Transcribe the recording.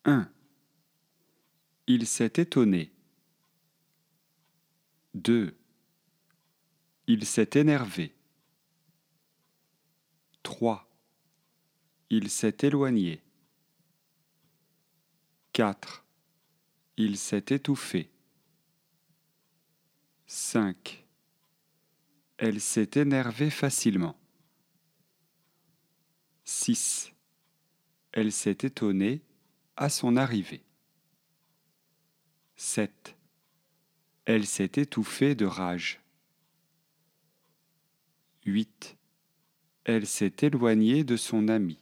1. Il s'est étonné. 2. Il s'est énervé. 3. Il s'est éloigné. 4. Il s'est étouffé. 5. Elle s'est énervée facilement. 6. Elle s'est étonnée à son arrivée. 7. Elle s'est étouffée de rage. 8. Elle s'est éloignée de son ami.